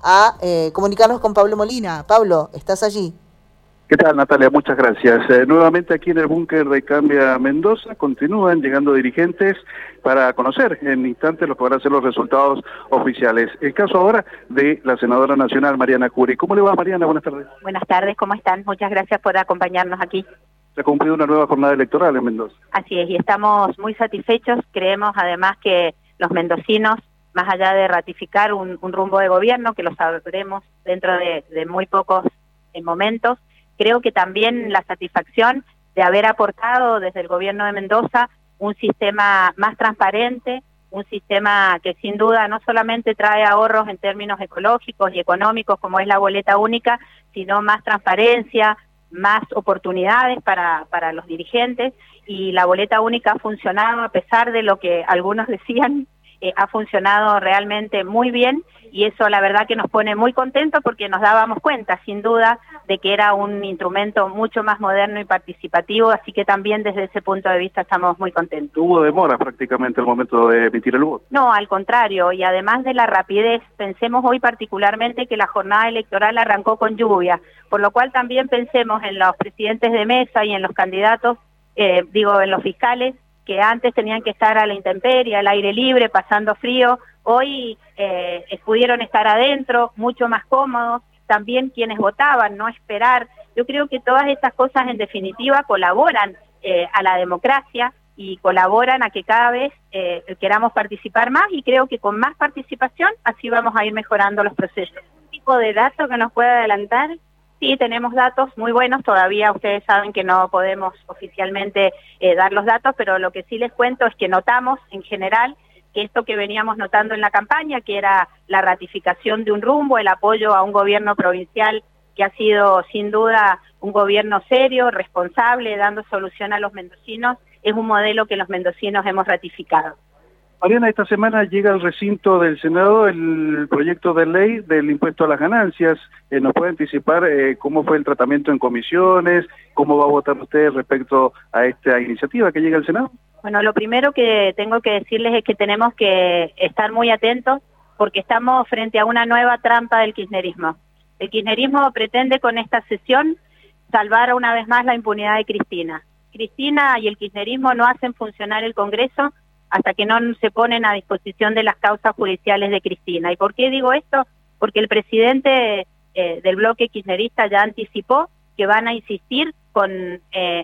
a comunicarnos con Pablo Molina. Pablo, ¿estás allí? ¿Qué tal, Natalia? Muchas gracias. Nuevamente aquí en el búnker de Cambia Mendoza continúan llegando dirigentes para conocer en instantes lo que van a ser los resultados oficiales. El caso ahora de la senadora nacional Mariana Curi. ¿Cómo le va, Mariana? Buenas tardes. Buenas tardes, ¿cómo están? Muchas gracias por acompañarnos aquí. Se ha cumplido una nueva jornada electoral en Mendoza. Así es, y estamos muy satisfechos. Creemos además que los mendocinos, más allá de ratificar un rumbo de gobierno, que lo sabremos dentro de muy pocos momentos, creo que también la satisfacción de haber aportado desde el gobierno de Mendoza un sistema más transparente, un sistema que sin duda no solamente trae ahorros en términos ecológicos y económicos como es la boleta única, sino más transparencia, más oportunidades para los dirigentes, y la boleta única ha funcionado, a pesar de lo que algunos decían, ha funcionado realmente muy bien, y eso la verdad que nos pone muy contentos porque nos dábamos cuenta sin duda de que era un instrumento mucho más moderno y participativo, así que también desde ese punto de vista estamos muy contentos. ¿Hubo demora prácticamente el momento de emitir el voto? No, al contrario, y además de la rapidez, pensemos hoy particularmente que la jornada electoral arrancó con lluvia, por lo cual también pensemos en los presidentes de mesa y en los candidatos, en los fiscales, que antes tenían que estar a la intemperie, al aire libre, pasando frío, hoy pudieron estar adentro, mucho más cómodos, también quienes votaban, no esperar. Yo creo que todas estas cosas en definitiva colaboran a la democracia y colaboran a que cada vez queramos participar más, y creo que con más participación así vamos a ir mejorando los procesos. ¿Un tipo de dato que nos pueda adelantar? Sí, tenemos datos muy buenos, todavía ustedes saben que no podemos oficialmente dar los datos, pero lo que sí les cuento es que notamos en general que esto que veníamos notando en la campaña, que era la ratificación de un rumbo, el apoyo a un gobierno provincial que ha sido sin duda un gobierno serio, responsable, dando solución a los mendocinos, es un modelo que los mendocinos hemos ratificado. Mariana, esta semana llega al recinto del Senado el proyecto de ley del impuesto a las ganancias. ¿Nos puede anticipar cómo fue el tratamiento en comisiones? ¿Cómo va a votar usted respecto a esta iniciativa que llega al Senado? Bueno, lo primero que tengo que decirles es que tenemos que estar muy atentos porque estamos frente a una nueva trampa del kirchnerismo. El kirchnerismo pretende con esta sesión salvar una vez más la impunidad de Cristina. Cristina y el kirchnerismo no hacen funcionar el Congreso hasta que no se ponen a disposición de las causas judiciales de Cristina. ¿Y por qué digo esto? Porque el presidente del bloque kirchnerista ya anticipó que van a insistir en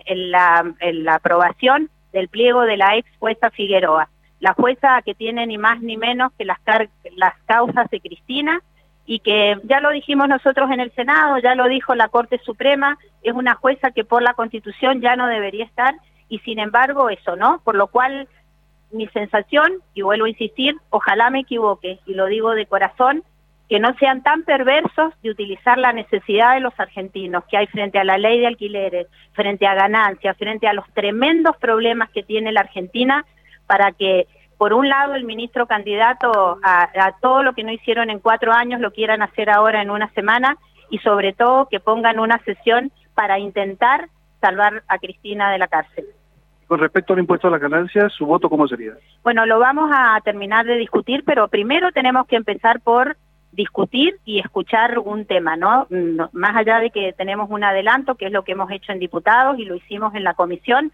la aprobación del pliego de la ex jueza Figueroa, la jueza que tiene ni más ni menos que las causas de Cristina, y que ya lo dijimos nosotros en el Senado, ya lo dijo la Corte Suprema, es una jueza que por la Constitución ya no debería estar, y sin embargo eso no, por lo cual mi sensación, y vuelvo a insistir, ojalá me equivoque, y lo digo de corazón, que no sean tan perversos de utilizar la necesidad de los argentinos que hay frente a la ley de alquileres, frente a ganancias, frente a los tremendos problemas que tiene la Argentina, para que, por un lado, el ministro candidato a todo lo que no hicieron en 4 años lo quieran hacer ahora en una semana, y sobre todo que pongan una sesión para intentar salvar a Cristina de la cárcel. Con respecto al impuesto a las ganancias, ¿su voto cómo sería? Bueno, lo vamos a terminar de discutir, pero primero tenemos que empezar por discutir y escuchar un tema, ¿no? Más allá de que tenemos un adelanto, que es lo que hemos hecho en diputados y lo hicimos en la comisión,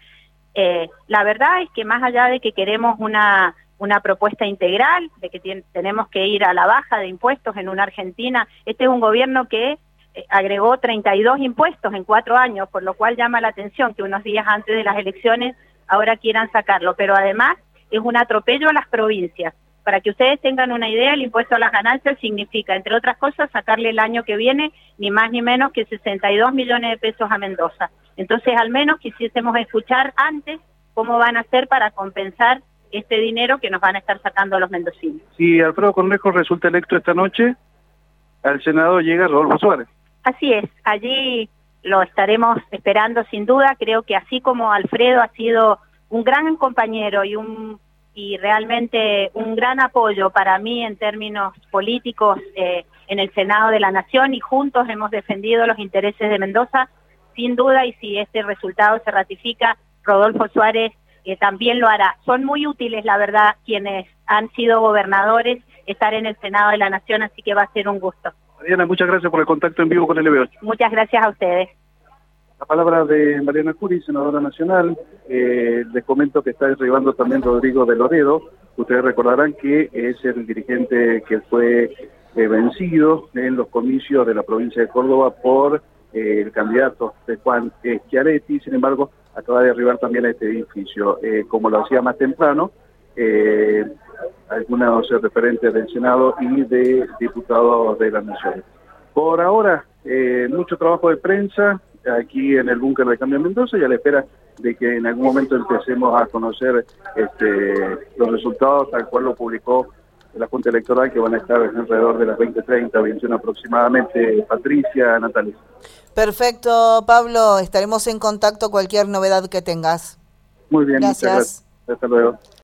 la verdad es que más allá de que queremos una propuesta integral, de que tenemos que ir a la baja de impuestos en una Argentina, este es un gobierno que agregó 32 impuestos en 4 años, por lo cual llama la atención que unos días antes de las elecciones ahora quieran sacarlo, pero además es un atropello a las provincias. Para que ustedes tengan una idea, el impuesto a las ganancias significa, entre otras cosas, sacarle el año que viene ni más ni menos que 62 millones de pesos a Mendoza. Entonces, al menos quisiésemos escuchar antes cómo van a hacer para compensar este dinero que nos van a estar sacando los mendocinos. Si Alfredo Cornejo resulta electo esta noche, al Senado llega Rodolfo Suárez. Así es, allí lo estaremos esperando sin duda. Creo que así como Alfredo ha sido un gran compañero y realmente un gran apoyo para mí en términos políticos en el Senado de la Nación, y juntos hemos defendido los intereses de Mendoza, sin duda, y si este resultado se ratifica, Rodolfo Suárez también lo hará. Son muy útiles, la verdad, quienes han sido gobernadores estar en el Senado de la Nación, así que va a ser un gusto. Mariana, muchas gracias por el contacto en vivo con LB8. Muchas gracias a ustedes. La palabra de Mariana Curi, senadora nacional. Les comento que está arribando también Rodrigo de Loredo. Ustedes recordarán que es el dirigente que fue vencido en los comicios de la provincia de Córdoba por el candidato de Juan Schiaretti. Sin embargo, acaba de arribar también a este edificio. Como lo hacía más temprano, algunos referentes del Senado y de diputados de la Nación. Por ahora, mucho trabajo de prensa aquí en el búnker de Cambio Mendoza, y a la espera de que en algún momento empecemos a conocer los resultados tal cual lo publicó la Junta Electoral, que van a estar alrededor de las 20:30, 21 aproximadamente. Patricia, Natalia. Perfecto, Pablo, estaremos en contacto cualquier novedad que tengas. Muy bien, Gracias. Muchas gracias. Hasta luego.